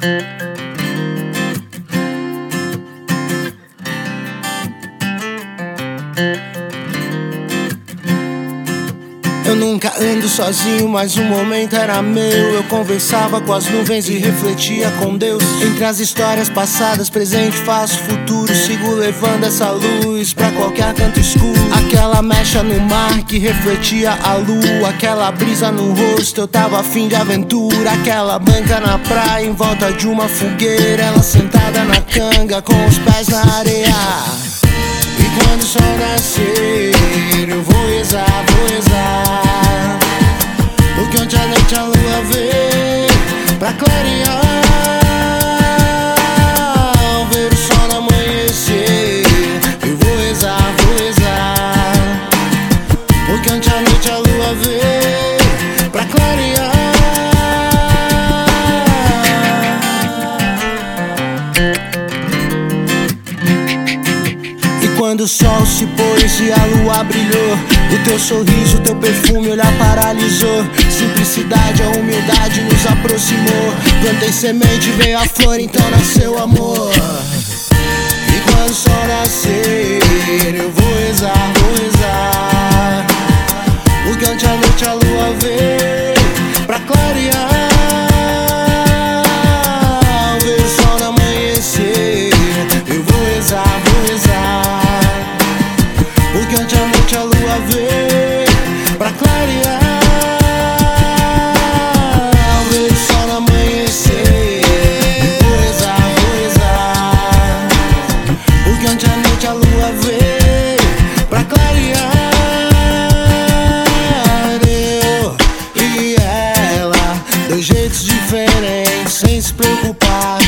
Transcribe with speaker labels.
Speaker 1: Eu nunca ando sozinho, mas o momento era meu. Eu conversava com as nuvens e refletia com Deus. Entre as histórias passadas, presente, faço futuro. Sigo levando essa luz pra qualquer canto escuro. Aquela mecha no mar que refletia a lua. Aquela brisa no rosto, eu tava afim de aventura. Aquela banca na praia, em volta de uma fogueira. Ela sentada na canga, com os pés na areia. E quando o sol nascer, eu vou rezar, porque ontem à noite a lua veio pra clarear. Ao ver o sol amanhecer, eu vou rezar, porque ontem à noite a lua veio pra clarear. Quando o sol se pôs e a lua brilhou, o teu sorriso, o teu perfume, olhar paralisou. Simplicidade, a humildade nos aproximou. Plantei semente, veio a flor, então nasceu amor. E quando o sol nascer, eu vou rezar, porque ontem à noite a lua veio pra clarear. Ao ver o sol amanhecer, eu vou rezar, porque ontem à noite a lua veio pra clarear. Ao ver o sol amanhecer, eu vou rezar, porque ontem à noite a lua veio pra clarear. Eu e ela, dois jeitos diferentes, sem se preocupar.